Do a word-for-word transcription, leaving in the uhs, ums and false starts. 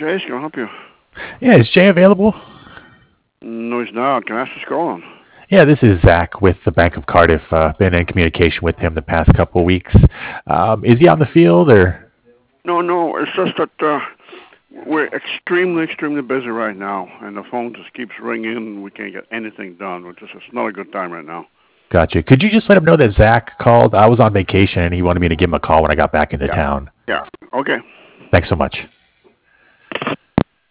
Jay's going to help you. Yeah, is Jay available? No, he's not. Can I ask what's going on? Yeah, this is Zach with the Bank of Cardiff. Uh, been in communication with him the past couple of weeks. Um, is he on the field or? No, no, it's just that uh, we're extremely, extremely busy right now, and the phone just keeps ringing, and we can't get anything done. It's just it's not a good time right now. Gotcha. Could you just let him know that Zach called? I was on vacation and he wanted me to give him a call when I got back into Yeah, town. yeah. Okay. Thanks so much.